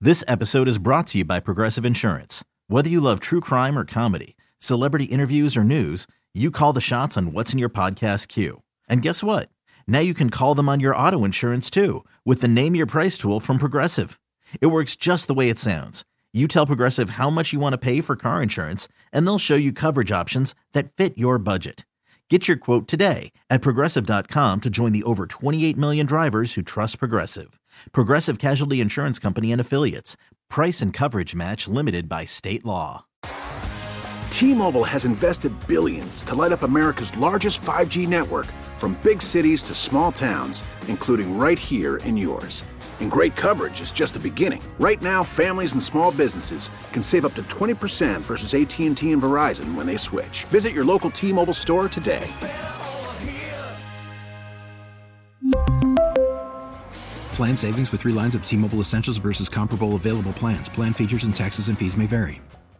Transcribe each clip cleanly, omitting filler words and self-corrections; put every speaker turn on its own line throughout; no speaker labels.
This episode is brought to you by Progressive Insurance. Whether you love true crime or comedy, celebrity interviews or news, you call the shots on what's in your podcast queue. And guess what? Now you can call them on your auto insurance too with the Name Your Price tool from Progressive. It works just the way it sounds. You tell Progressive how much you want to pay for car insurance, and they'll show you coverage options that fit your budget. Get your quote today at Progressive.com to join the over 28 million drivers who trust Progressive. Progressive Casualty Insurance Company and Affiliates. Price and coverage match limited by state law.
T-Mobile has invested billions to light up America's largest 5G network, from big cities to small towns, including right here in yours. And great coverage is just the beginning. Right now, families and small businesses can save up to 20% versus AT&T and Verizon when they switch. Visit your local T-Mobile store today.
Plan savings with 3 lines of T-Mobile Essentials versus comparable available plans. Plan features and taxes and fees may vary.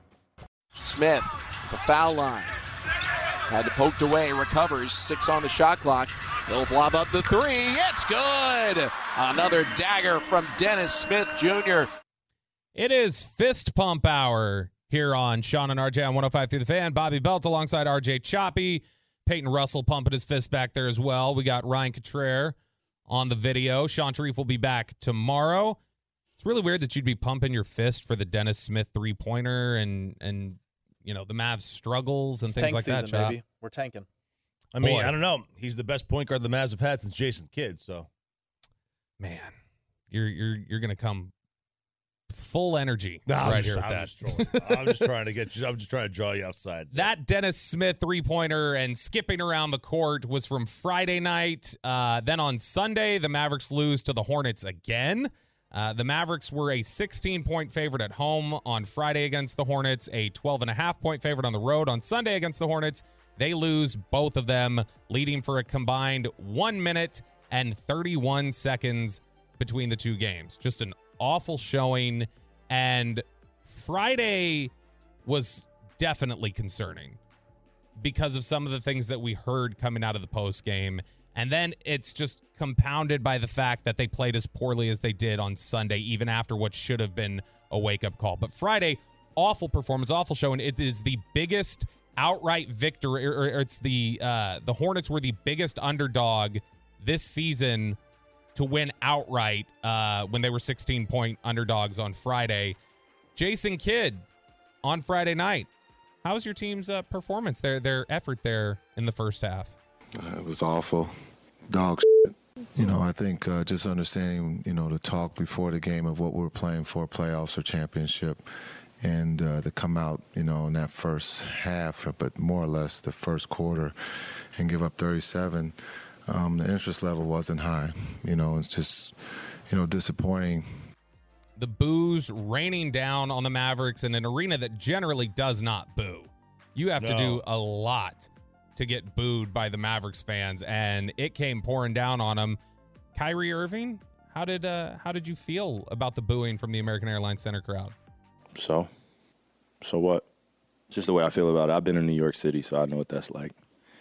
Smith, the foul line. Had to poked away, recovers, 6 on the shot clock. He'll lob up the 3. It's good! Another dagger from Dennis Smith Jr.
It is fist pump hour here on Sean and RJ on 105 through the Fan. Bobby Belt alongside RJ Choppy. Peyton Russell pumping his fist back there as well. We got Ryan Cottrell on the video. Sean Sharif will be back tomorrow. It's really weird that you'd be pumping your fist for the Dennis Smith three-pointer and you know, the Mavs struggles and things like that, Chop.
Baby. We're tanking.
I mean, I don't know. He's the best point guard the Mavs have had since Jason Kidd. So,
man, you're gonna come full energy right here with that.
I'm just trying to get you. I'm just trying to draw you outside.
That Dennis Smith three-pointer and skipping around the court was from Friday night. Then on Sunday, the Mavericks lose to the Hornets again. The Mavericks were a 16-point favorite at home on Friday against the Hornets, a 12.5-point favorite on the road on Sunday against the Hornets. They lose both of them, leading for a combined 1 minute and 31 seconds between the two games. Just an awful showing, and Friday was definitely concerning because of some of the things that we heard coming out of the post game. And then it's just compounded by the fact that they played as poorly as they did on Sunday, even after what should have been a wake-up call. But Friday, awful performance, awful showing. It is the biggest outright victory, or it's the Hornets were the biggest underdog this season to win outright when they were 16-point underdogs on Friday. Jason Kidd on Friday night. How was your team's performance, their effort there in the first half?
It was awful. Dog shit. You know, I think just understanding, the talk before the game of what we're playing for, playoffs or championship, and to come out, in that first half, but more or less the first quarter, and give up 37, the interest level wasn't high. It's just, disappointing.
The boos raining down on the Mavericks in an arena that generally does not boo. You have to do a lot to get booed by the Mavericks fans, and it came pouring down on them. Kyrie Irving, how did you feel about the booing from the American Airlines Center crowd?
So what? Just the way I feel about it. I've been in New York City, so I know what that's like.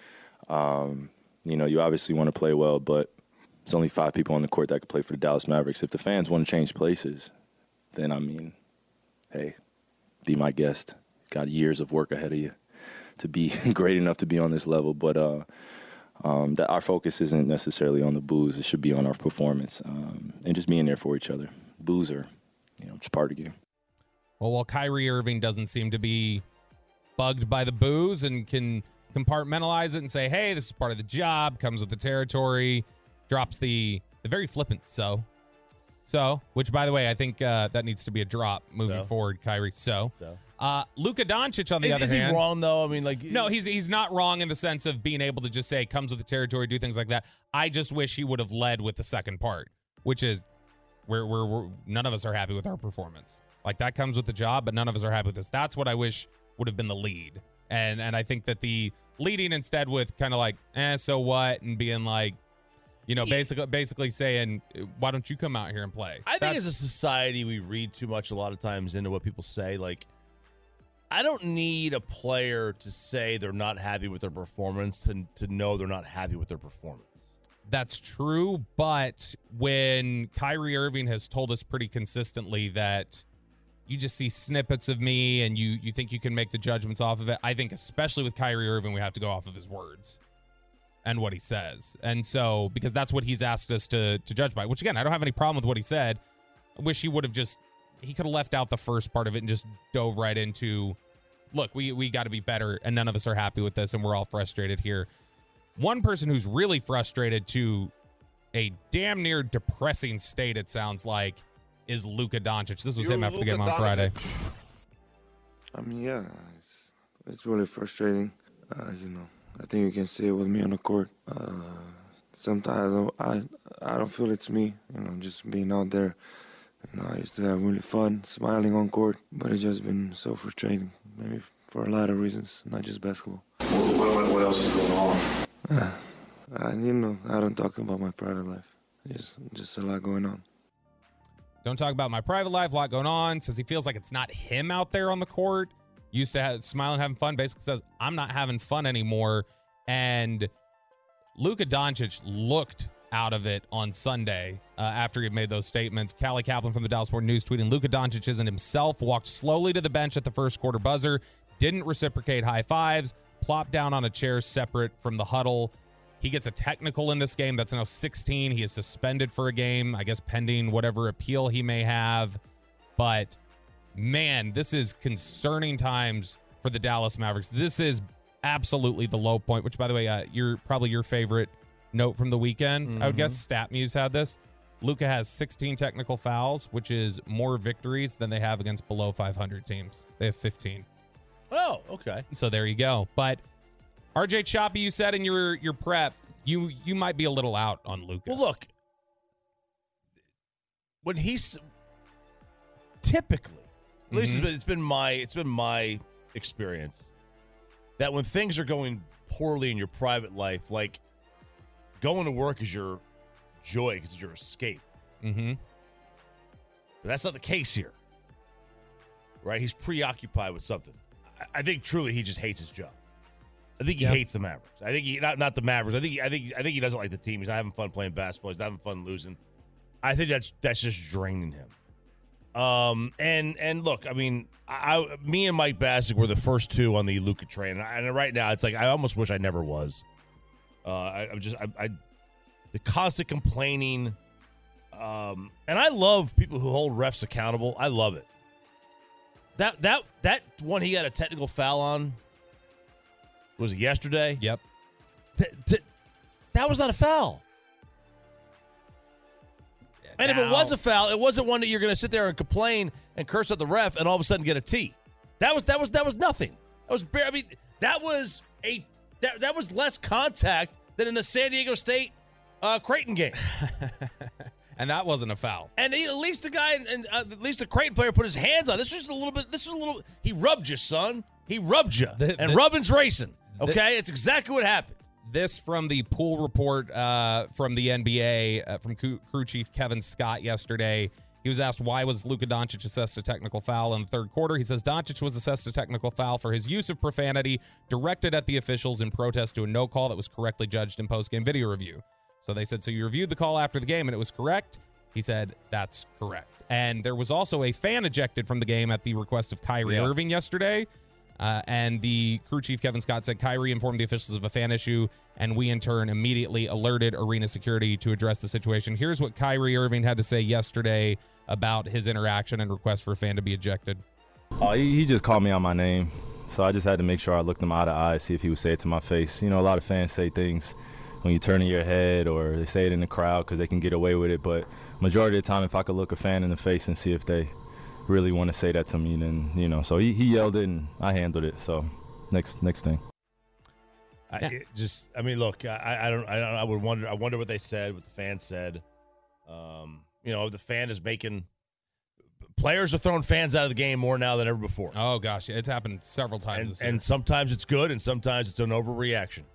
You obviously want to play well, but there's only 5 people on the court that could play for the Dallas Mavericks. If the fans want to change places, then, hey, be my guest. Got years of work ahead of you to be great enough to be on this level. But that our focus isn't necessarily on the boos. It should be on our performance and just being there for each other. Boos are, just part of the game.
Well, while Kyrie Irving doesn't seem to be bugged by the boos and can compartmentalize it and say, hey, this is part of the job, comes with the territory, drops the very flippant so, which, by the way, I think that needs to be a drop moving forward, Kyrie. Luka Doncic, on the other hand.
Is he wrong, though?
No, he's not wrong in the sense of being able to just say, comes with the territory, do things like that. I just wish he would have led with the second part, which is we're none of us are happy with our performance. Like, that comes with the job, but none of us are happy with this. That's what I wish would have been the lead. And I think that the leading instead with kind of like, so what? And being like, basically saying, why don't you come out here and play?
I think as a society, we read too much a lot of times into what people say. Like, I don't need a player to say they're not happy with their performance to know they're not happy with their performance.
That's true, but when Kyrie Irving has told us pretty consistently that you just see snippets of me and you think you can make the judgments off of it, I think especially with Kyrie Irving, we have to go off of his words and what he says. And so, because that's what he's asked us to judge by, which again, I don't have any problem with what he said. I wish he would have he could have left out the first part of it and just dove right into, look, we got to be better and none of us are happy with this and we're all frustrated here. One person who's really frustrated to a damn near depressing state, it sounds like, is Luka Doncic. This was him after the game on Friday.
I mean, yeah, it's really frustrating. I think you can see it with me on the court. Sometimes I don't feel it's me, just being out there. I used to have really fun, smiling on court, but it's just been so frustrating, maybe for a lot of reasons, not just basketball.
What else is going on?
I don't talk about my private life. Just a lot going on.
Don't talk about my private life, a lot going on. Says he feels like it's not him out there on the court. Used to smiling, having fun. Basically says, I'm not having fun anymore. And Luka Doncic looked out of it on Sunday after he had made those statements. Callie Kaplan from the Dallas Morning News tweeting, Luka Doncic isn't himself, walked slowly to the bench at the first quarter buzzer, didn't reciprocate high fives, plopped down on a chair separate from the huddle. He gets a technical in this game. That's now 16. He is suspended for a game, I guess pending whatever appeal he may have. But, man, this is concerning times for the Dallas Mavericks. This is absolutely the low point, which, by the way, probably your favorite note from the weekend. I would guess StatMuse had this. Luka has 16 technical fouls, which is more victories than they have against below 500 teams. They have 15.
Oh, okay.
So there you go. But RJ Choppy, you said in your prep, you might be a little out on Luka.
Well, look, when he's typically, at least it's been my experience, that when things are going poorly in your private life, like going to work is your joy because it's your escape.
Mm-hmm.
But that's not the case here, right? He's preoccupied with something. I think truly he just hates his job. I think he hates the Mavericks. I think he not the Mavericks. I think he doesn't like the team. He's not having fun playing basketball. He's not having fun losing. I think that's just draining him. And look, I mean, me and Mike Bassick were the first two on the Luka train, and right now it's like I almost wish I never was. The constant complaining, and I love people who hold refs accountable. I love it. That one he had a technical foul on. Was it yesterday?
Yep.
That was not a foul. And if it was a foul, it wasn't one that you're going to sit there and complain and curse at the ref and all of a sudden get a T. That was nothing. That was less contact than in the San Diego State Creighton game.
And that wasn't a foul.
And at least the guy, and at least the Creighton player put his hands on. This was a little. He rubbed you, son. He rubbed you. Rubbing's racing. Okay, it's exactly what happened.
This from the pool report from the NBA from crew chief Kevin Scott yesterday. He was asked why was Luka Doncic assessed a technical foul in the third quarter. He says Doncic was assessed a technical foul for his use of profanity directed at the officials in protest to a no call that was correctly judged in post-game video review. So they said, so you reviewed the call after the game and it was correct? He said, that's correct. And there was also a fan ejected from the game at the request of Kyrie Irving yesterday. And the crew chief, Kevin Scott, said Kyrie informed the officials of a fan issue, and we in turn immediately alerted arena security to address the situation. Here's what Kyrie Irving had to say yesterday about his interaction and request for a fan to be ejected.
He just called me out my name, so I just had to make sure I looked him eye to eye, see if he would say it to my face. You know, a lot of fans say things when you turn in your head or they say it in the crowd because they can get away with it, but majority of the time, if I could look a fan in the face and see if they really want to say that to me, then, you know, so he yelled it and I handled it. So next thing.
Look, I wonder what they said, what the fan said. The fan is making players are throwing fans out of the game more now than ever before.
Oh gosh, it's happened several times this year.
And sometimes it's good and sometimes it's an overreaction.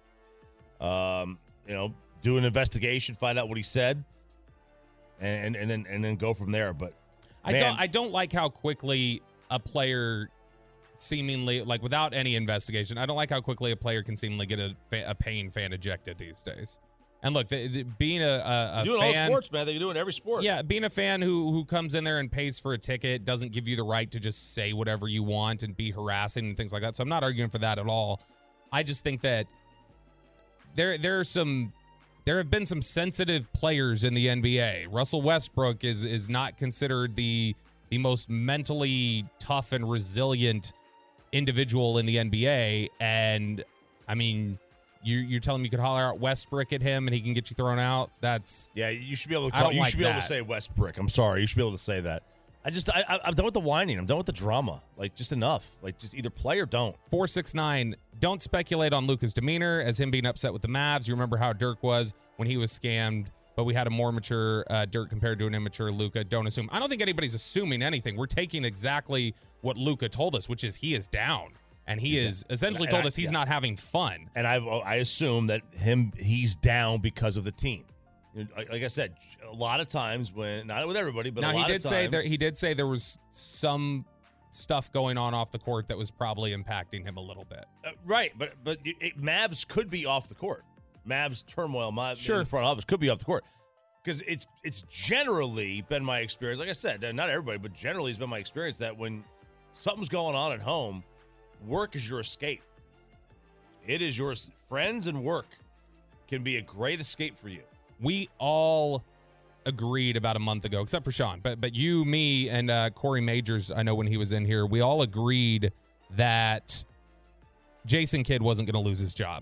Do an investigation, find out what he said, and then go from there. But
I don't like how quickly a player seemingly, like without any investigation, I don't like how quickly a player can seemingly get a paying fan ejected these days. And look, being a
doing
fan,
all sports, man. They're doing every sport.
Yeah, being a fan who comes in there and pays for a ticket doesn't give you the right to just say whatever you want and be harassing and things like that. So I'm not arguing for that at all. I just think that there have been some sensitive players in the NBA. Russell Westbrook is not considered the most mentally tough and resilient individual in the NBA. And I mean, you're telling me you could holler out Westbrook at him and he can get you thrown out?
You should be able to able to say Westbrook. I'm sorry, you should be able to say that. I'm done with the whining. I'm done with the drama. Like, just enough. Like, just either play or don't.
469. Don't speculate on Luka's demeanor as him being upset with the Mavs. You remember how Dirk was when he was scammed, but we had a more mature Dirk compared to an immature Luka. Don't assume. I don't think anybody's assuming anything. We're taking exactly what Luka told us, which is he is down. And he is essentially told us he's not having fun.
And I assume that he's down because of the team. Like I said, a lot of times when, not with everybody, but
now,
a lot of times.
He did say there was some stuff going on off the court that was probably impacting him a little bit.
Right, but Mavs could be off the court. Mavs turmoil, in
sure.
the front office could be off the court. Because it's generally been my experience, like I said, not everybody, but generally it's been my experience that when something's going on at home, work is your escape. It is your friends and work can be a great escape for you.
We all agreed about a month ago, except for Sean, but you, me, and Corey Majors, I know when he was in here, we all agreed that Jason Kidd wasn't going to lose his job.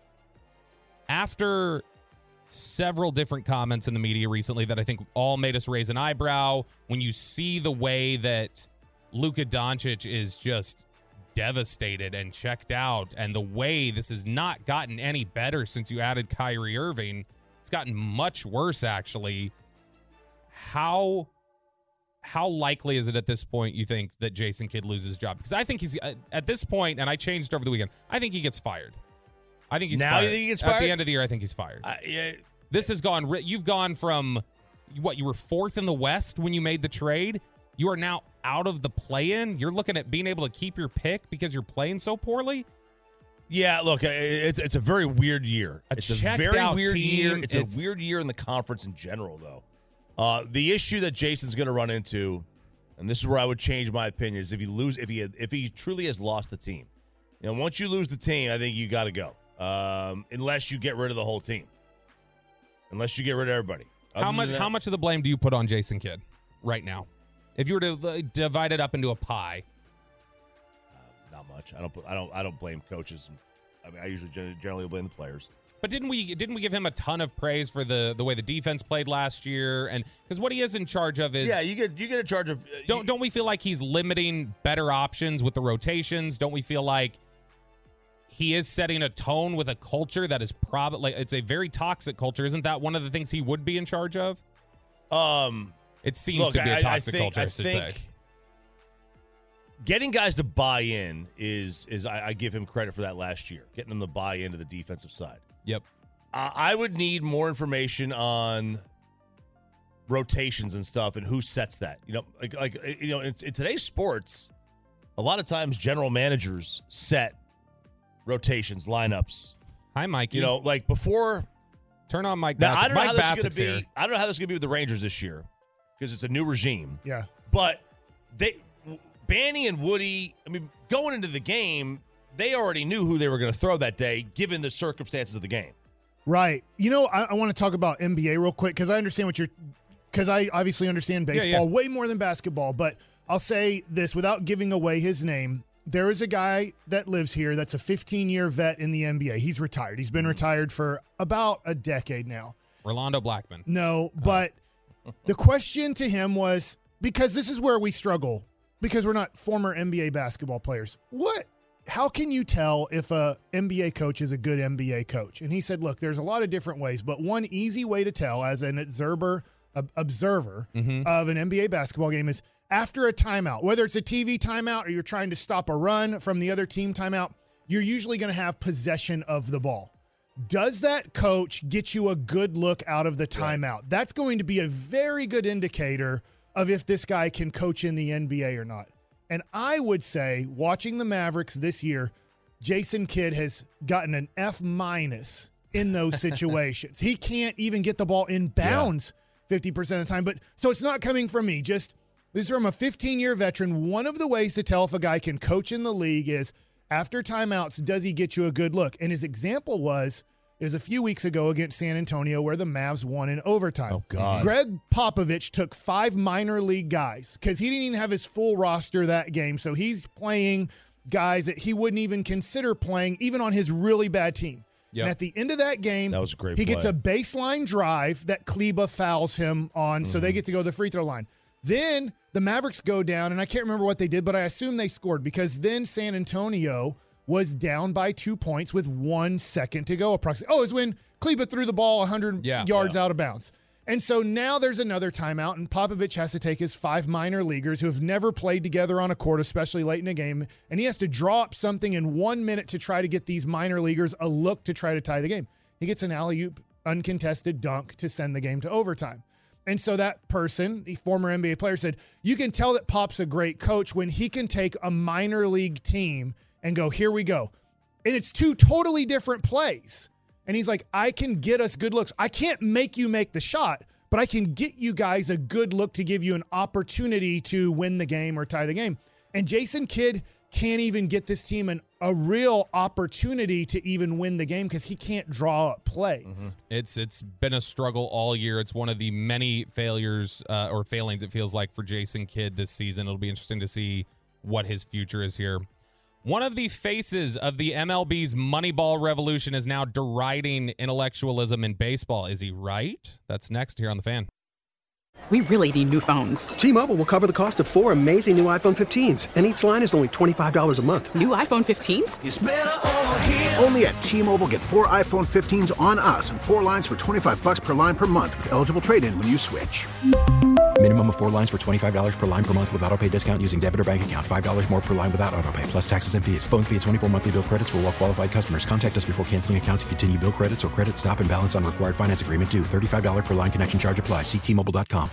After several different comments in the media recently that I think all made us raise an eyebrow, when you see the way that Luka Doncic is just devastated and checked out, and the way this has not gotten any better since you added Kyrie Irving, it's gotten much worse, actually. How likely is it at this point, you think, that Jason Kidd loses his job? Because I think he's, at this point, and I changed over the weekend, I think he gets fired. I think he's
now
fired.
You think he gets fired?
At the end of the year, I think he's fired.
Yeah.
This has gone, you've gone from, you were fourth in the West when you made the trade? You are now out of the play-in? You're looking at being able to keep your pick because you're playing so poorly?
Yeah, look, it's a very weird year. It's a very weird year. It's a weird year in the conference in general, though. The issue that Jason's going to run into, and this is where I would change my opinion, is if he truly has lost the team. You know, once you lose the team, I think you got to go, unless you get rid of the whole team, unless you get rid of everybody.
How much of the blame do you put on Jason Kidd right now? If you were to divide it up into a pie.
Not much. I don't blame coaches. I mean, I usually generally blame the players.
But didn't we give him a ton of praise for the way the defense played last year? And because what he is in charge of is
you get in charge of.
Don't we feel like he's limiting better options with the rotations? Don't we feel like he is setting a tone with a culture that is probably it's a very toxic culture? Isn't that one of the things he would be in charge of? It seems to be a toxic culture. I think
getting guys to buy in is I give him credit for that last year, getting them to buy into the defensive side.
Yep.
I would need more information on rotations and stuff and who sets that. You know, in today's sports, a lot of times general managers set rotations, lineups.
Hi, Mikey.
You know, like before.
Turn on Mike
Now,
Bassett.
I don't know
Mike
how this is
Bassett's
going to be.
here.
I don't know how this is going to be with the Rangers this year because it's a new regime.
Yeah.
But Banny and Woody, I mean, going into the game, they already knew who they were going to throw that day, given the circumstances of the game.
Right. You know, I want to talk about NBA real quick because I understand because I obviously understand baseball way more than basketball. But I'll say this without giving away his name. There is a guy that lives here that's a 15-year vet in the NBA. He's retired. He's been retired for about a decade now.
Rolando Blackman.
No, but the question to him was, because this is where we struggle, because we're not former NBA basketball players. How can you tell if a NBA coach is a good NBA coach? And he said, look, there's a lot of different ways, but one easy way to tell as an observer of an NBA basketball game is after a timeout, whether it's a TV timeout or you're trying to stop a run from the other team timeout, you're usually going to have possession of the ball. Does that coach get you a good look out of the timeout? Right. That's going to be a very good indicator of if this guy can coach in the NBA or not. And I would say, watching the Mavericks this year, Jason Kidd has gotten an F- in those situations. He can't even get the ball in bounds 50% of the time. But so it's not coming from me. Just this is from a 15-year veteran. One of the ways to tell if a guy can coach in the league is after timeouts, does he get you a good look? And his example was a few weeks ago against San Antonio where the Mavs won in overtime.
Oh, God.
Greg Popovich took 5 minor league guys because he didn't even have his full roster that game. So he's playing guys that he wouldn't even consider playing even on his really bad team. Yep. And at the end of that game,
that was a great
he
play.
gets a baseline drive that Kleba fouls him on, so they get to go to the free throw line. Then the Mavericks go down, and I can't remember what they did, but I assume they scored because then San Antonio was down by 2 points with 1 second to go approximately. Oh, it was when Kleba threw the ball 100 yards out of bounds. And so now there's another timeout, and Popovich has to take his 5 minor leaguers who have never played together on a court, especially late in a game, and he has to draw up something in 1 minute to try to get these minor leaguers a look to try to tie the game. He gets an alley-oop uncontested dunk to send the game to overtime. And so that person, the former NBA player, said, you can tell that Pop's a great coach when he can take a minor league team and go, here we go. And it's 2 totally different plays. And he's like, I can get us good looks. I can't make you make the shot, but I can get you guys a good look to give you an opportunity to win the game or tie the game. And Jason Kidd can't even get this team a real opportunity to even win the game because he can't draw up plays.
It's been a struggle all year. It's one of the many failures or failings, it feels like, for Jason Kidd this season. It'll be interesting to see what his future is here. One of the faces of the MLB's Moneyball revolution is now deriding intellectualism in baseball. Is he right? That's next here on The Fan.
We really need new phones.
T-Mobile will cover the cost of 4 amazing new iPhone 15s, and each line is only $25 a month.
New iPhone 15s?
It's better over here. Only at T-Mobile, get 4 iPhone 15s on us and 4 lines for $25 per line per month with eligible trade-in when you switch.
Minimum of 4 lines for $25 per line per month with autopay discount using debit or bank account. $5 more per line without autopay, plus taxes and fees. Phone fee at 24 monthly bill credits for well-qualified customers. Contact us before canceling account to continue bill credits or credit stop and balance on required finance agreement due. $35 per line connection charge applies. See T-Mobile.com.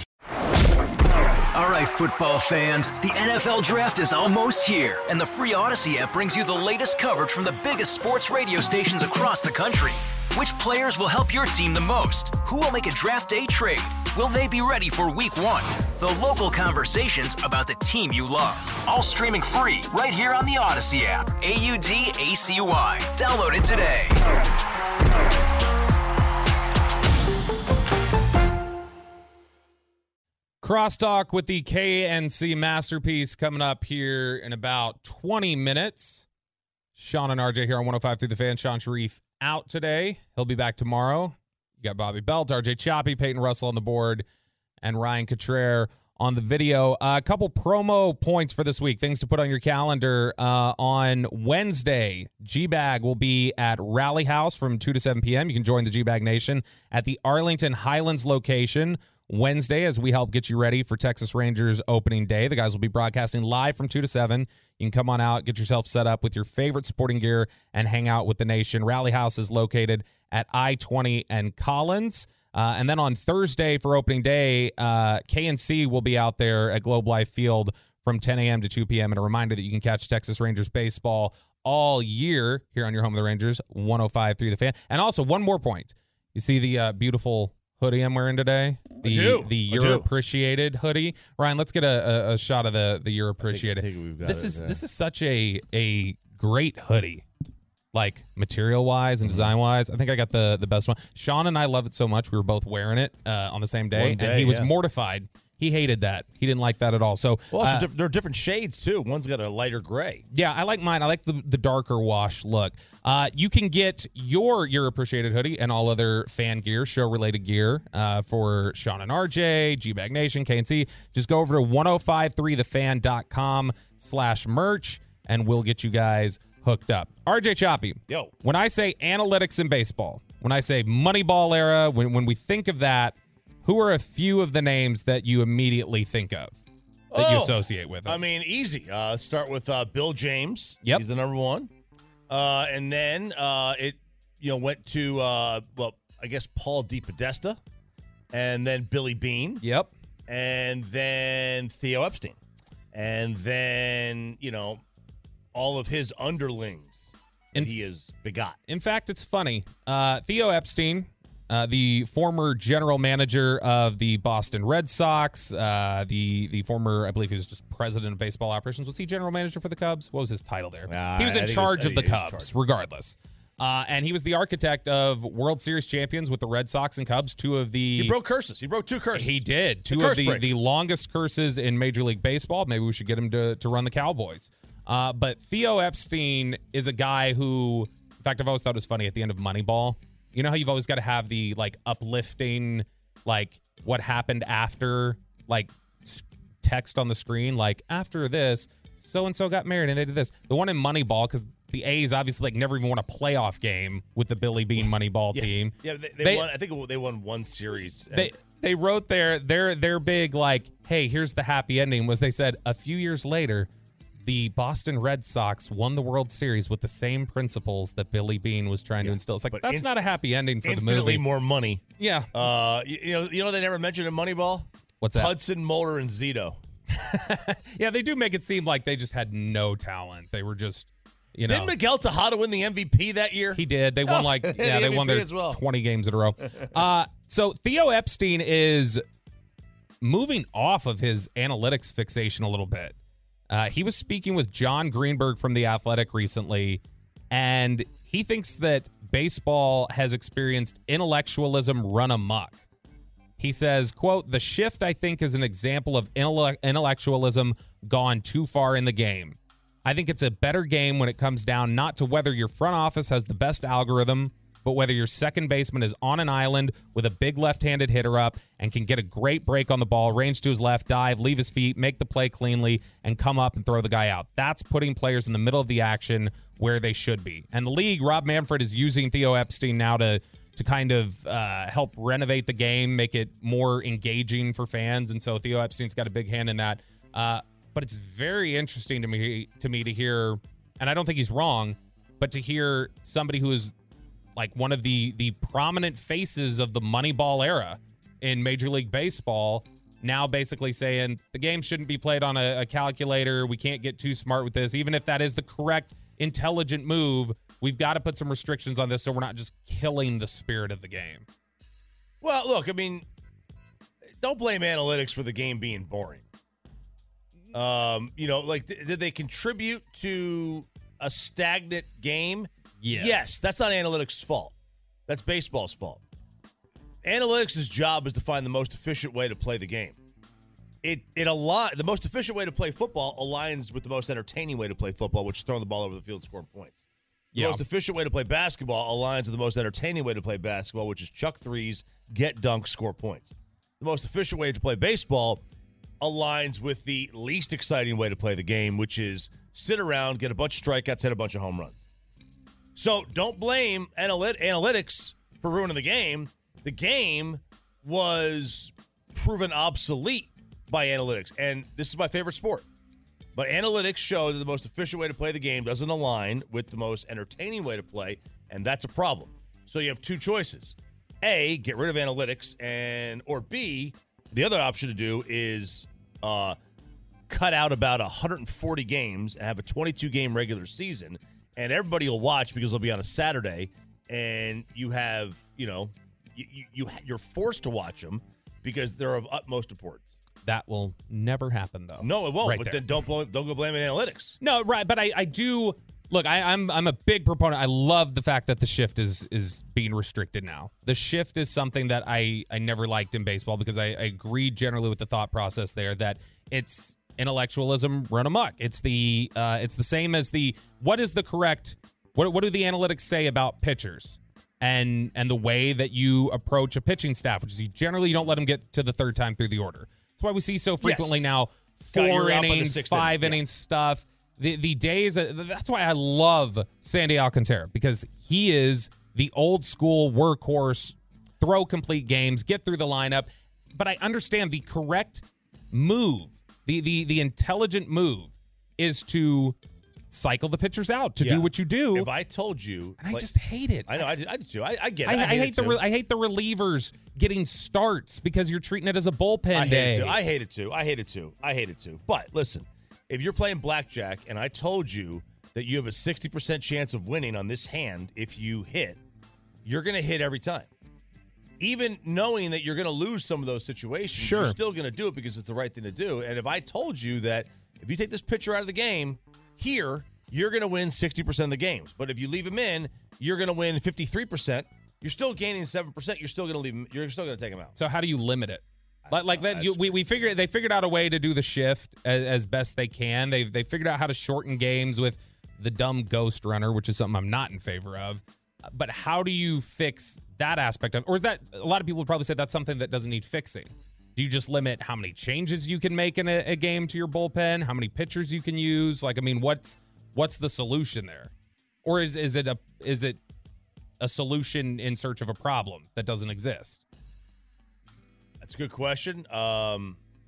All right, football fans, the NFL Draft is almost here, and the free Odyssey app brings you the latest coverage from the biggest sports radio stations across the country. Which players will help your team the most? Who will make a draft day trade? Will they be ready for week 1? The local conversations about the team you love. All streaming free right here on the Odyssey app. AUDACY. Download it today.
Crosstalk with the KNC Masterpiece coming up here in about 20 minutes. Sean and RJ here on 105 through the Fan. Sean Sharif out today. He'll be back tomorrow. You got Bobby Belt, RJ Choppy, Peyton Russell on the board, and Ryan Cottrell on the video. A couple promo points for this week, things to put on your calendar. On Wednesday, G-Bag will be at Rally House from 2 to 7 p.m. You can join the G-Bag Nation at the Arlington Highlands location Wednesday as we help get you ready for Texas Rangers opening day. The guys will be broadcasting live from 2 to 7. You can come on out, get yourself set up with your favorite sporting gear, and hang out with the nation. Rally House is located at I-20 and Collins. And then on Thursday for opening day, KNC will be out there at Globe Life Field from 10 a.m. to 2 p.m. And a reminder that you can catch Texas Rangers baseball all year here on your home of the Rangers, 105 through the Fan. And also, one more point. You see the beautiful hoodie I'm wearing today? The You're Appreciated hoodie. Ryan, let's get a shot of the You're Appreciated.
I think we've got
this is such a great hoodie. Like material-wise and design-wise. I think I got the best one. Sean and I love it so much. We were both wearing it on the same day, and he was mortified. He hated that. He didn't like that at all. So,
also, there are different shades, too. One's got a lighter gray.
Yeah, I like mine. I like the darker wash look. You can get your Appreciated hoodie and all other fan gear, show-related gear for Sean and RJ, G-Bag Nation, KNC. Just go over to 1053thefan.com/merch, and we'll get you guys hooked up. RJ Choppy.
Yo.
When I say analytics in baseball, when I say Moneyball era, when we think of that, who are a few of the names that you immediately think of that you associate with it?
I mean, easy. Start with Bill James.
Yep.
He's the number one. And then it went to, I guess Paul DePodesta. And then Billy Beane.
Yep.
And then Theo Epstein. And then, all of his underlings that he has begot.
In fact, it's funny. Theo Epstein, the former general manager of the Boston Red Sox, the former, I believe he was just president of baseball operations. Was he general manager for the Cubs? What was his title there? He was in charge of the Cubs, regardless. And he was the architect of World Series champions with the Red Sox and Cubs, two of the...
He broke curses. He broke 2 curses.
He did. Two of the longest curses in Major League Baseball. Maybe we should get him to run the Cowboys. But Theo Epstein is a guy who... In fact, I've always thought it was funny at the end of Moneyball. You know how you've always got to have the, like, uplifting, like, what happened after, like, text on the screen? Like, after this, so-and-so got married and they did this. The one in Moneyball, because... The A's obviously never even won a playoff game with the Billy Beane Moneyball team.
Yeah, they won. I think they won 1 series.
They wrote their big, like, hey, here's the happy ending, was they said a few years later, the Boston Red Sox won the World Series with the same principles that Billy Beane was trying to instill. It's like, that's not a happy ending for the movie.
Infinitely more money.
Yeah.
You know they never mentioned in Moneyball?
What's that?
Hudson, Mulder, and Zito.
Yeah, they do make it seem like they just had no talent. They were just...
Didn't Miguel Tejada win the MVP that year?
He did. They won they won their 20 games in a row. So Theo Epstein is moving off of his analytics fixation a little bit. He was speaking with John Greenberg from The Athletic recently, and he thinks that baseball has experienced intellectualism run amok. He says, quote, "The shift, I think, is an example of intellectualism gone too far in the game. I think it's a better game when it comes down not to whether your front office has the best algorithm, but whether your second baseman is on an island with a big left-handed hitter up and can get a great break on the ball, range to his left, dive, leave his feet, make the play cleanly, and come up and throw the guy out. That's putting players in the middle of the action where they should be." And the league, Rob Manfred is using Theo Epstein now to kind of help renovate the game, make it more engaging for fans. And so Theo Epstein's got a big hand in that. But it's very interesting to me to hear, and I don't think he's wrong, but to hear somebody who is like one of the prominent faces of the Moneyball era in Major League Baseball now basically saying the game shouldn't be played on a calculator. We can't get too smart with this. Even if that is the correct, intelligent move, we've got to put some restrictions on this so we're not just killing the spirit of the game.
Well, look, I mean, don't blame analytics for the game being boring. Did they contribute to a stagnant game? Yes. That's not analytics' fault. That's baseball's fault. Analytics' job is to find the most efficient way to play the game. The most efficient way to play football aligns with the most entertaining way to play football, which is throwing the ball over the field, scoring points. The most efficient way to play basketball aligns with the most entertaining way to play basketball, which is chuck threes, get dunks, score points. The most efficient way to play baseball aligns with the least exciting way to play the game, which is sit around, get a bunch of strikeouts, hit a bunch of home runs. So don't blame analytics for ruining the game. The game was proven obsolete by analytics, and this is my favorite sport. But analytics show that the most efficient way to play the game doesn't align with the most entertaining way to play, and that's a problem. So you have 2 choices. A, get rid of analytics, or B, the other option to do is cut out about 140 games and have a 22-game regular season, and everybody will watch because they'll be on a Saturday, and you have, you're forced to watch them because they're of utmost importance.
That will never happen, though.
No, it won't.
Right
but
there.
Then don't go blaming analytics.
No, right. But I do. Look, I'm a big proponent. I love the fact that the shift is being restricted now. The shift is something that I never liked in baseball because I agree generally with the thought process there that it's intellectualism run amok. It's the same as what is the correct, what do the analytics say about pitchers and the way that you approach a pitching staff, which is you generally don't let them get to the 3rd time through the order. That's why we see so frequently now 4 innings, 5 innings stuff. The days, that's why I love Sandy Alcantara, because he is the old school workhorse, throw complete games, get through the lineup. But I understand the correct move, the intelligent move is to cycle the pitchers out, to do what you do.
If I told you,
and I just hate it.
I know, I do too. I get it.
I hate the relievers getting starts because you're treating it as a bullpen day.
I hate it too. But listen, if you're playing blackjack and I told you that you have a 60% chance of winning on this hand if you hit, you're going to hit every time. Even knowing that you're going to lose some of those situations, you're still going to do it because it's the right thing to do. And if I told you that if you take this pitcher out of the game here, you're going to win 60% of the games. But if you leave him in, you're going to win 53%. You're still gaining 7%. You're still going to leave him. You're still going to take him out.
So how do you limit it? Like that, we figured they figured out a way to do the shift as best they can. They figured out how to shorten games with the dumb ghost runner, which is something I'm not in favor of. But how do you fix that aspect of, or is that, a lot of people would probably say that's something that doesn't need fixing? Do you just limit how many changes you can make in a game to your bullpen? How many pitchers you can use? Like, I mean, what's the solution there? Or is it a solution in search of a problem that doesn't exist?
That's a good question. I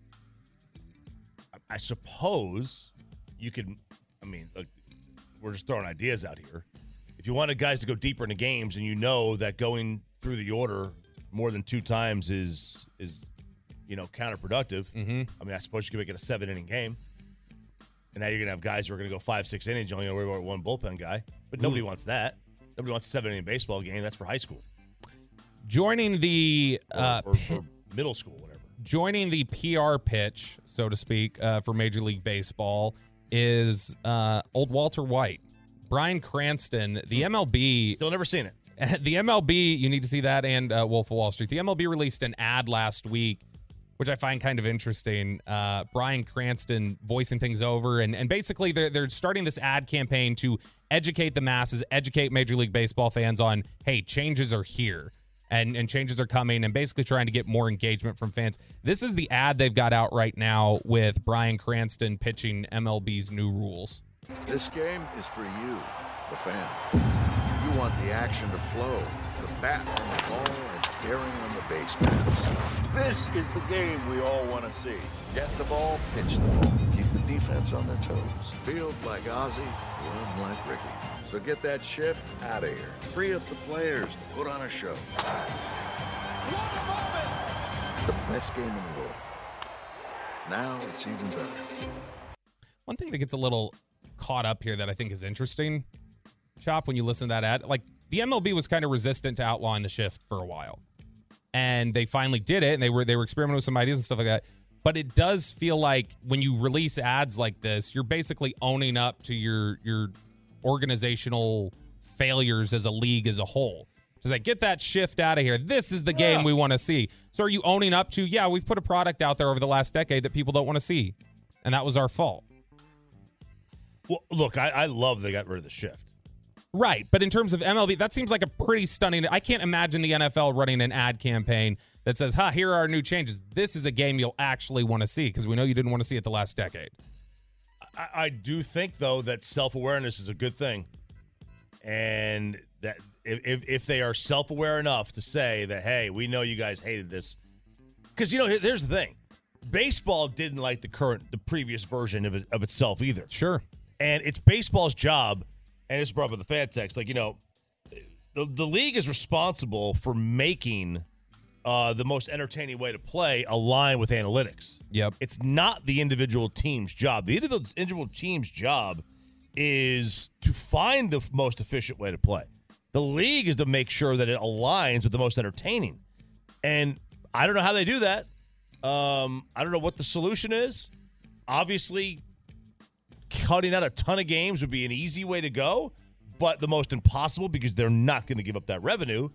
suppose you could, I mean, look, we're just throwing ideas out here. If you wanted guys to go deeper into games and you know that going through the order more than 2 times is counterproductive, I mean, I suppose you could make it a 7-inning game. And now you're going to have guys who are going to go 5-6 innings. You're only going to worry about one bullpen guy. But nobody wants that. Nobody wants a 7-inning baseball game. That's for high school.
Joining the
or middle school, whatever.
Joining the PR pitch, so to speak, for Major League Baseball is old Walter White. Bryan Cranston, the MLB.
Still never seen it.
The MLB, you need to see that, and Wolf of Wall Street. The MLB released an ad last week, which I find kind of interesting. Bryan Cranston voicing things over, and basically they're starting this ad campaign to educate the masses, educate Major League Baseball fans on, hey, changes are here, and changes are coming, and basically trying to get more engagement from fans. This is the ad they've got out right now with Bryan Cranston pitching MLB's new rules.
This game is for you, the fan. You want the action to flow, the bat on the ball and carrying on the base paths. This is the game we all want to see. Get the ball, pitch the ball. Keep the defense on their toes. Field like Ozzie, run like Ricky. So get that shift out of here. Free up the players to put on a show. It's the best game in the world. Now it's even better.
One thing that gets a little caught up here that I think is interesting, Chop, when you listen to that ad, like the MLB was kind of resistant to outlawing the shift for a while, and they finally did it, and they were experimenting with some ideas and stuff like that. But it does feel like when you release ads like this, you're basically owning up to your organizational failures as a league as a whole. Just like, get that shift out of here. This is the game we want to see. So are you owning up to, yeah, we've put a product out there over the last decade that people don't want to see, and that was our fault?
Well, look, I love they got rid of the shift.
Right, but in terms of MLB, that seems like a pretty stunning. I can't imagine the NFL running an ad campaign that says, here are our new changes. This is a game you'll actually want to see, because we know you didn't want to see it the last decade.
I do think, though, that self-awareness is a good thing. And that if they are self-aware enough to say that, hey, we know you guys hated this. Because, here's the thing. Baseball didn't like the previous version of itself either.
Sure.
And it's baseball's job, and it's brought up with the fan text, the league is responsible for making the most entertaining way to play align with analytics.
Yep.
It's not the individual team's job. The individual team's job is to find the most efficient way to play. The league is to make sure that it aligns with the most entertaining. And I don't know how they do that. I don't know what the solution is. Obviously, cutting out a ton of games would be an easy way to go, but the most impossible because they're not going to give up that revenue.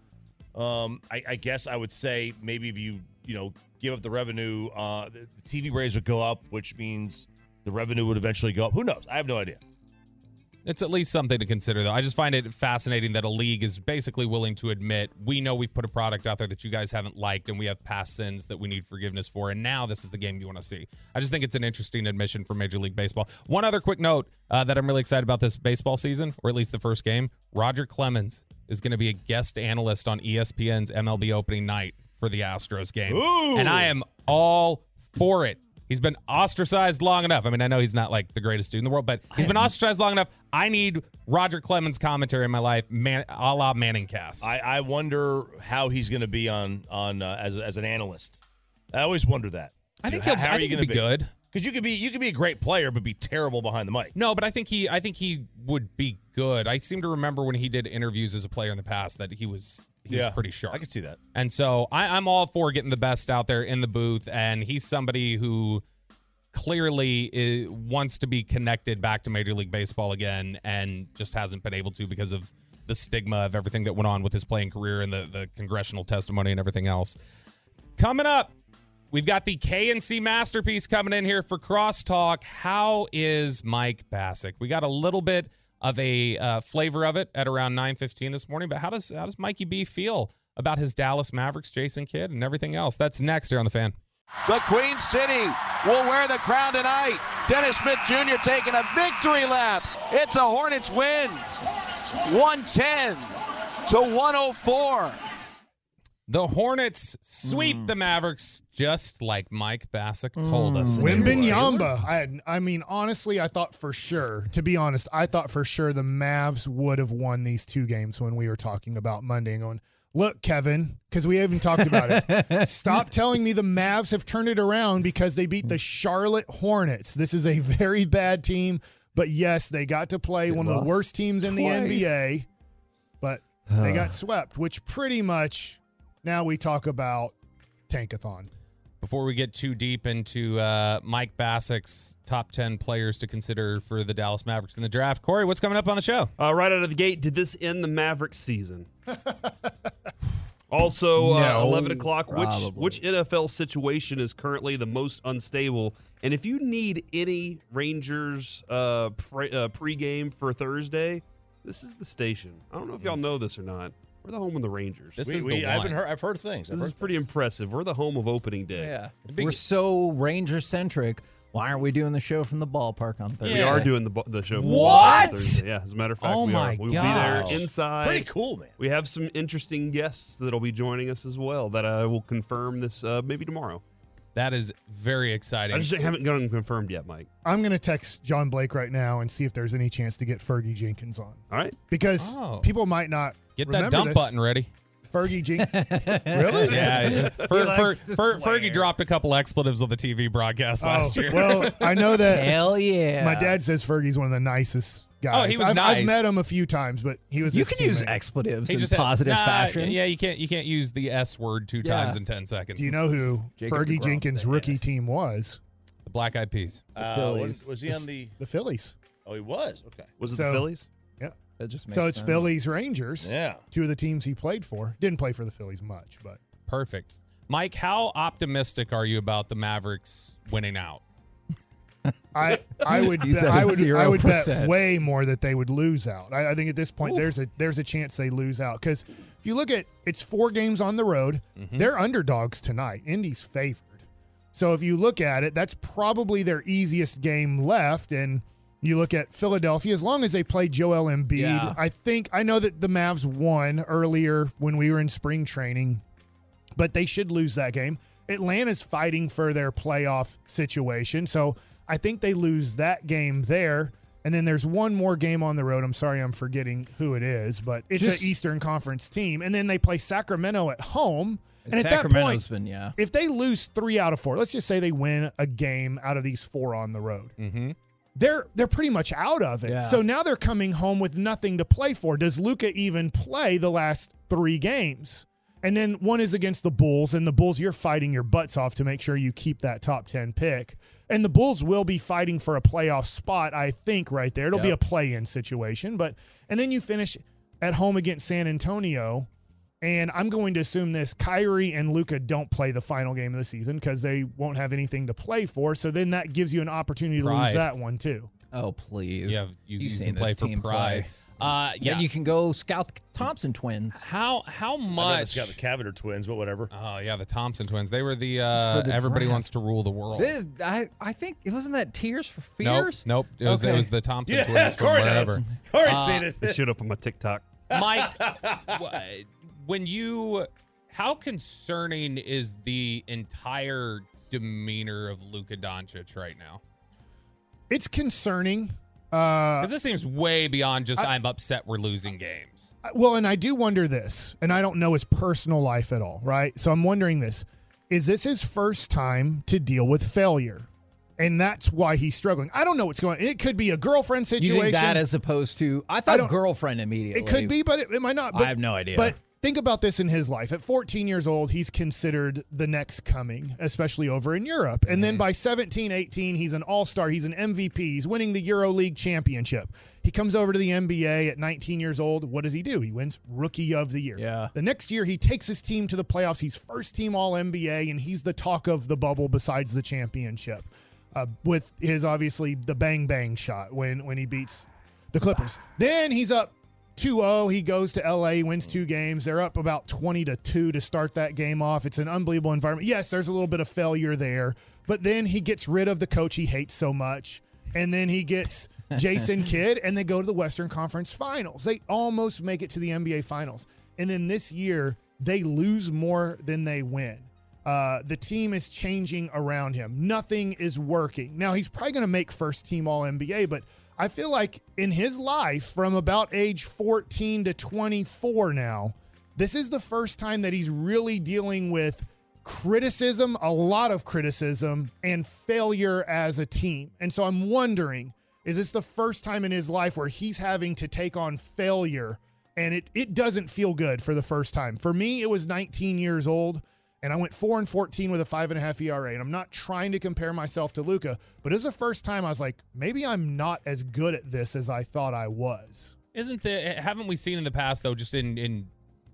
I guess I would say maybe if you give up the revenue, the TV rates would go up, which means the revenue would eventually go up. Who knows? I have no idea.
It's at least something to consider, though. I just find it fascinating that a league is basically willing to admit, we know we've put a product out there that you guys haven't liked, and we have past sins that we need forgiveness for, and now this is the game you want to see. I just think it's an interesting admission from Major League Baseball. One other quick note that I'm really excited about this baseball season, or at least the first game, Roger Clemens is going to be a guest analyst on ESPN's MLB opening night for the Astros game.
Ooh.
And I am all for it. He's been ostracized long enough. I mean, I know he's not like the greatest dude in the world, but he's been ostracized long enough. I need Roger Clemens commentary in my life, a la Manning Cast.
I wonder how he's going to be on as an analyst. I always wonder that.
I think he'll be good.
Because you could be a great player, but be terrible behind the mic.
No, but I think he would be good. I seem to remember when he did interviews as a player in the past that he was pretty sharp.
I can see that.
And so I'm all for getting the best out there in the booth, and he's somebody who clearly wants to be connected back to Major League Baseball again and just hasn't been able to because of the stigma of everything that went on with his playing career and the congressional testimony and everything else. Coming up, we've got the KNC Masterpiece coming in here for Crosstalk. How is Mike Bacsik? We got a little bit of a flavor of it at around 9:15 this morning, but how does Mikey B feel about his Dallas Mavericks, Jason Kidd, and everything else? That's next here on The Fan.
The Queen City will wear the crown tonight. Dennis Smith Jr. taking a victory lap. It's a Hornets win, 110 to 104.
The Hornets sweep the Mavericks just like Mike Bacsik told us.
Wembanyama. I mean, honestly, I thought for sure, to be honest, the Mavs would have won these two games when we were talking about Monday and going, look, Kevin, because we haven't talked about it. Stop telling me the Mavs have turned it around because they beat the Charlotte Hornets. This is a very bad team, but yes, they got to play one of the worst teams in the NBA, but they got swept, which pretty much now we talk about Tankathon.
Before we get too deep into Mike Bacsik's top 10 players to consider for the Dallas Mavericks in the draft, Corey, what's coming up on the show?
Right out of the gate, did this end the Mavericks season? Also, 11 o'clock, which NFL situation is currently the most unstable? And if you need any Rangers pregame for Thursday, this is the station. I don't know if y'all know this or not. We're the home of the Rangers.
I've heard things.
This is pretty impressive. We're the home of opening day.
Yeah. If we're so Ranger-centric, why aren't we doing the show from the ballpark on Thursday?
We are doing the show from
What?
Thursday. Yeah, as a matter of fact, we are. We'll be there inside.
Pretty cool, man.
We have some interesting guests that'll be joining us as well that I will confirm this maybe tomorrow.
That is very exciting.
I just haven't gotten confirmed yet, Mike.
I'm going to text John Blake right now and see if there's any chance to get Fergie Jenkins on.
All right.
Because people might not
get that
remember
dump
this.
button ready.
Fergie Jenkins. Really?
Yeah. Fergie dropped a couple expletives on the TV broadcast last year.
Well, I know that.
Hell yeah.
My dad says Fergie's one of the nicest guys.
Oh, he was nice.
I've met him a few times, but he was.
You can use expletives in positive fashion.
Yeah, you can't use the S word two times in 10 seconds.
Do you know who Fergie Jenkins' rookie team was?
The Black Eyed Peas.
The Phillies. Was he on the
Phillies?
Oh, he was. Okay.
Was it the Phillies?
Yeah.
That just makes
so it's
sense.
Phillies Rangers.
Yeah.
Two of the teams he played for. Didn't play for the Phillies much, but
perfect. Mike, how optimistic are you about the Mavericks winning out?
I would bet way more that they would lose out. I think at this point there's a chance they lose out because if you look at it's 4 games on the road, they're underdogs tonight. Indy's favored. So if you look at it, that's probably their easiest game left. And you look at Philadelphia, as long as they play Joel Embiid, I know that the Mavs won earlier when we were in spring training, but they should lose that game. Atlanta's fighting for their playoff situation, so I think they lose that game there. And then there's one more game on the road. I'm sorry I'm forgetting who it is, but it's an Eastern Conference team. And then they play Sacramento at home. And at that point, if they lose 3 out of 4, let's just say they win a game out of these 4 on the road, they're pretty much out of it.
Yeah.
So now they're coming home with nothing to play for. Does Luka even play the last 3 games? And then one is against the Bulls, and the Bulls, you're fighting your butts off to make sure you keep that top 10 pick. And the Bulls will be fighting for a playoff spot, I think, right there. It'll be a play-in situation. And then you finish at home against San Antonio, and I'm going to assume this, Kyrie and Luka don't play the final game of the season because they won't have anything to play for. So then that gives you an opportunity to lose that one, too.
Oh, please.
Yeah,
You've seen
can play
this
for
team
pride.
play. Then you can go scout the Thompson twins.
How much?
It's got the Cavender twins, but whatever.
Oh yeah, the Thompson twins. They were the everybody
draft.
wants to rule the world.
I think it wasn't that Tears for Fears.
Nope. It was the Thompson twins from wherever.
Corey's seen it.
It showed up on my TikTok.
Mike, how concerning is the entire demeanor of Luka Doncic right now?
It's concerning.
Because this seems way beyond just I'm upset we're losing games.
Well, and I do wonder this, and I don't know his personal life at all, right? So I'm wondering this. Is this his first time to deal with failure? And that's why he's struggling. I don't know what's going on. It could be a girlfriend situation.
You think that as opposed to, I thought girlfriend immediately.
It could be, but it might not. But,
I have no idea.
But think about this in his life. At 14 years old, he's considered the next coming, especially over in Europe. And then by 17, 18, he's an all-star. He's an MVP. He's winning the EuroLeague championship. He comes over to the NBA at 19 years old. What does he do? He wins Rookie of the Year.
Yeah.
The next year, he takes his team to the playoffs. He's first team All-NBA, and he's the talk of the bubble besides the championship. With his, obviously, the bang-bang shot when he beats the Clippers. Then he's up 2-0. He goes to LA, wins 2 games. They're up about 20-2 to start that game off. It's an unbelievable environment. Yes, there's a little bit of failure there, but then he gets rid of the coach he hates so much, and then he gets Jason Kidd, and they go to the Western Conference Finals. They almost make it to the NBA Finals. And then this year, they lose more than they win. The team is changing around him. Nothing is working. Now, he's probably going to make first team All-NBA, but I feel like in his life from about age 14 to 24 now, this is the first time that he's really dealing with criticism, a lot of criticism, and failure as a team. And so I'm wondering, is this the first time in his life where he's having to take on failure, and it doesn't feel good for the first time? For me, it was 19 years old. And I went 4-14 with a 5.5 ERA. And I'm not trying to compare myself to Luka, but it was the first time I was like, maybe I'm not as good at this as I thought I was.
Haven't we seen in the past, though, just in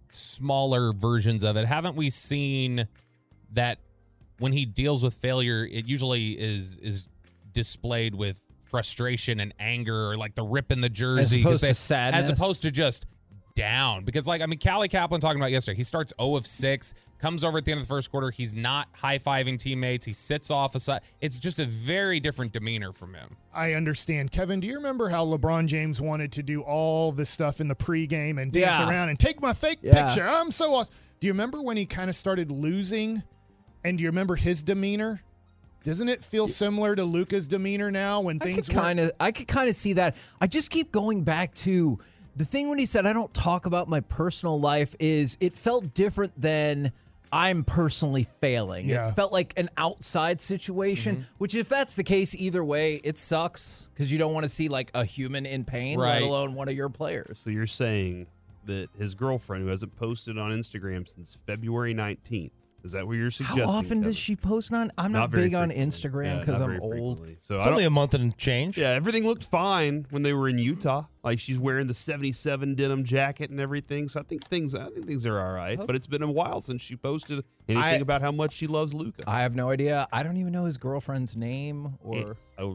smaller versions of it, haven't we seen that when he deals with failure, it usually is displayed with frustration and anger, or like the rip in the jersey.
As opposed to sadness.
As opposed to just down. Because, Callie Kaplan talking about yesterday, he starts 0 of 6, comes over at the end of the first quarter. He's not high-fiving teammates. He sits off a side. It's just a very different demeanor from him.
I understand. Kevin, do you remember how LeBron James wanted to do all this stuff in the pregame and dance around and take my fake picture? I'm so awesome. Do you remember when he kind of started losing? And do you remember his demeanor? Doesn't it feel similar to Luka's demeanor now when things
I could kind of see that. I just keep going back to the thing when he said, I don't talk about my personal life, is it felt different than I'm personally failing.
Yeah.
It felt like an outside situation, which if that's the case, either way, it sucks because you don't want to see like a human in pain, let alone one of your players.
So you're saying that his girlfriend, who hasn't posted on Instagram since February 19th, is that what you're suggesting?
How often does she post on? I'm not big on Instagram because I'm old.
So it's only a month and change.
Yeah, everything looked fine when they were in Utah. Like she's wearing the 77 denim jacket and everything. So I think things are all right. But it's been a while since she posted anything about how much she loves Luka.
I have no idea. I don't even know his girlfriend's name or.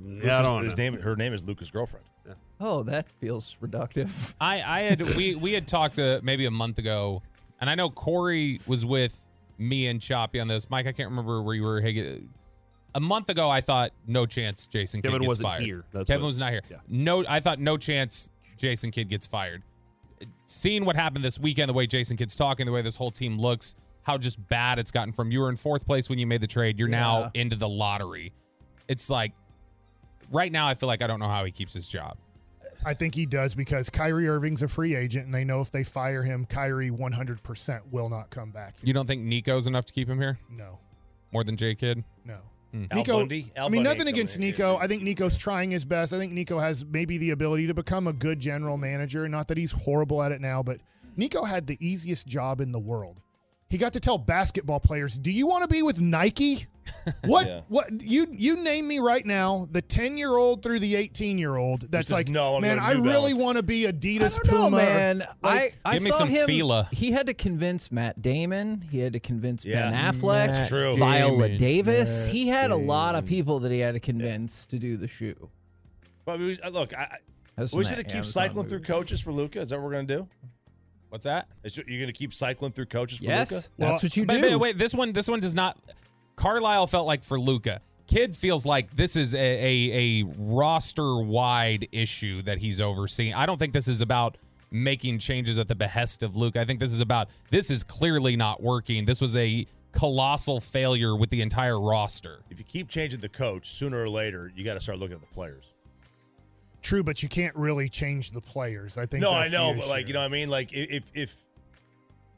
Her name is Luka's girlfriend.
Yeah.
Oh, that feels reductive.
We had talked maybe a month ago, and I know Corey was with me and Choppy on this. Mike, I can't remember where you were. A month ago, I thought no chance Jason Kidd gets fired.
Here.
Kevin was not here.
Yeah.
I thought no chance Jason Kidd gets fired. Seeing what happened this weekend, the way Jason Kidd's talking, the way this whole team looks, how just bad it's gotten from you were in 4th place when you made the trade. You're now into the lottery. It's like right now I feel like I don't know how he keeps his job.
I think he does because Kyrie Irving's a free agent, and they know if they fire him, Kyrie 100% will not come back.
You don't think Nico's enough to keep him here?
No.
More than J. Kidd?
No.
Nico,
nothing against Nico. I think Nico's trying his best. I think Nico has maybe the ability to become a good general manager. Not that he's horrible at it now, but Nico had the easiest job in the world. He got to tell basketball players, do you want to be with Nike? What you name me right now, the 10-year-old through the 18-year-old that's like, man, I really want to be Adidas, Puma.
Man.
Like,
I saw him. Fila. He had to convince Matt Damon. He had to convince Ben Affleck. Viola Davis. He had a lot of people that he had to convince to do the shoe.
But look, we should keep cycling through coaches for Luka. Is that what we're going to do?
What's that?
You're going to keep cycling through coaches for Luka?
Yes, that's what you do.
Wait, this one does not. Carlisle felt like for Luka. Kidd feels like this is a roster-wide issue that he's overseeing. I don't think this is about making changes at the behest of Luka. I think this is clearly not working. This was a colossal failure with the entire roster.
If you keep changing the coach, sooner or later, you got to start looking at the players.
True, but you can't really change the players. I think.
No,
that's
I know,
the
but
issue.
you know what I mean? Like if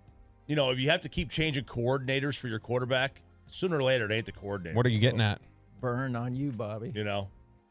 you have to keep changing coordinators for your quarterback, sooner or later it ain't the coordinator.
What are you getting at?
Burn on you, Bobby.
You know?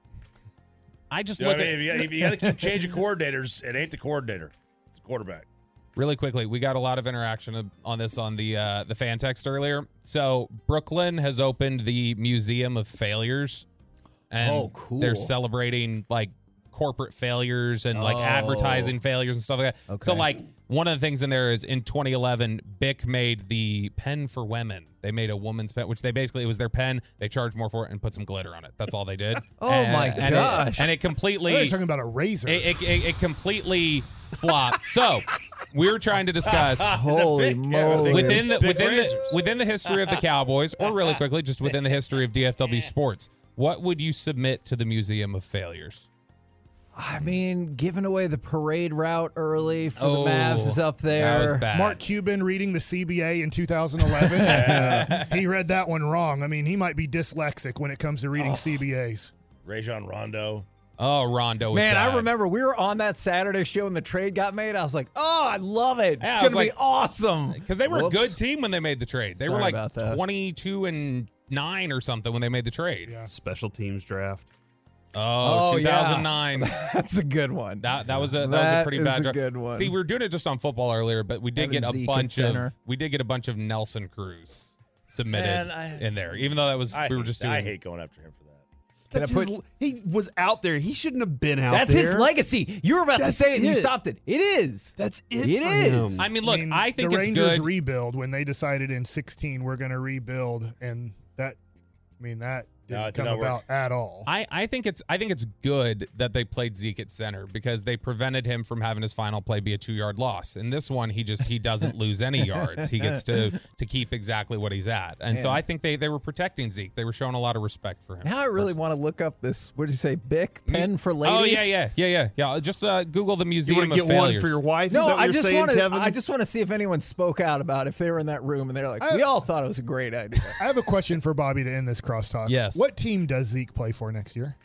I just
You know
look
what
at
I mean? If you got to keep changing coordinators, it ain't the coordinator. It's the quarterback.
Really quickly, we got a lot of interaction on this on the fan text earlier. So Brooklyn has opened the Museum of Failures. And
cool.
They're celebrating like corporate failures and like advertising failures and stuff like that.
Okay.
So like one of the things in there is in 2011, Bic made the pen for women. They made a woman's pen, which it was their pen. They charged more for it and put some glitter on it. That's all they did.
My gosh.
And it completely.
They're talking about a razor.
It completely flopped. So we're trying to discuss
Holy moly.
within the history of the Cowboys, or really quickly, just within the history of DFW sports, what would you submit to the Museum of Failures?
I mean, giving away the parade route early for the Mavs is up there.
That was bad.
Mark Cuban reading the CBA in 2011. He read that one wrong. I mean, he might be dyslexic when it comes to reading CBAs.
Rajon Rondo.
Oh, Rondo was
Man,
bad.
I remember we were on that Saturday show when the trade got made. I was like, oh, I love it.
Yeah,
It's
I
going
was
to be awesome.
Because they were a good team when they made the trade. They were
Sorry
like
about that.
22-9 or something when they made the trade.
Yeah.
Special teams draft.
Oh, 2009.
Yeah. That's a good one.
That was a pretty bad draft.
Good one.
See, we were doing it just on football earlier, but we did
Having
get
Zeke
a bunch of Nelson Cruz submitted in there. Even though
I hate going after him for that.
He was out there. He shouldn't have been out
That's
there.
his legacy. You were about to say it and you stopped it. It is.
That's it.
It
for
is.
him.
I mean, look, I think
the
it's
Rangers
good.
rebuild when they decided in 2016 we're going to rebuild, and that didn't come about at all.
I think it's good that they played Zeke at center because they prevented him from having his final play be a 2-yard loss. In this one, he doesn't lose any yards. He gets to keep exactly what he's at. And so I think they were protecting Zeke. They were showing a lot of respect for him.
Now I really want to look up this. What did you say? Bic pen for ladies?
Oh yeah. Just Google the Museum
You want to
of
get
Failures.
one for your wife?
No, I just want to.
Kevin?
I just want to see if anyone spoke out about if they were in that room and they're like, we all thought it was a great idea.
I have a question for Bobby to end this crosstalk.
Yes.
What team does Zeke play for next year?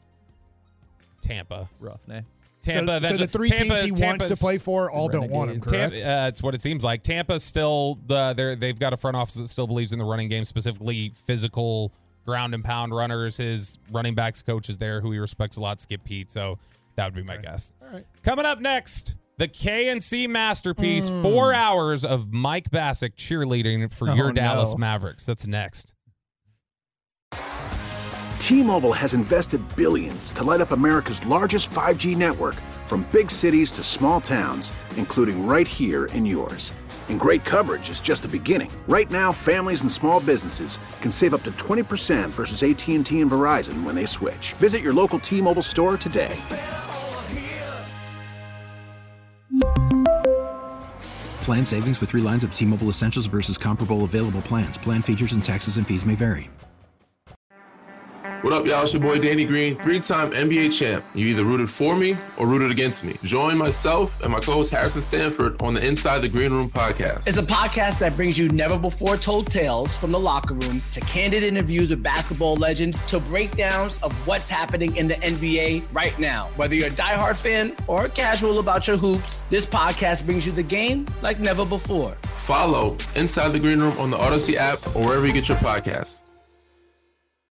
Tampa.
Rough name.
Tampa.
So the three teams he wants to play for all don't want him, correct?
It's what it seems like. Tampa's still they've got a front office that still believes in the running game, specifically physical ground and pound runners. His running backs coach is there, who he respects a lot, Skip Pete. So that would be my guess.
All right.
Coming up next, the KNC masterpiece, 4 hours of Mike Bassick cheerleading for your Dallas Mavericks. That's next.
T-Mobile has invested billions to light up America's largest 5G network, from big cities to small towns, including right here in yours. And great coverage is just the beginning. Right now, families and small businesses can save up to 20% versus AT&T and Verizon when they switch. Visit your local T-Mobile store today.
Plan savings with 3 lines of T-Mobile Essentials versus comparable available plans. Plan features and taxes and fees may vary.
What up, y'all? It's your boy Danny Green, 3-time NBA champ. You either rooted for me or rooted against me. Join myself and my co-host Harrison Sanford on the Inside the Green Room podcast.
It's a podcast that brings you never-before-told tales from the locker room to candid interviews with basketball legends to breakdowns of what's happening in the NBA right now. Whether you're a diehard fan or casual about your hoops, this podcast brings you the game like never before.
Follow Inside the Green Room on the Odyssey app or wherever you get your podcasts.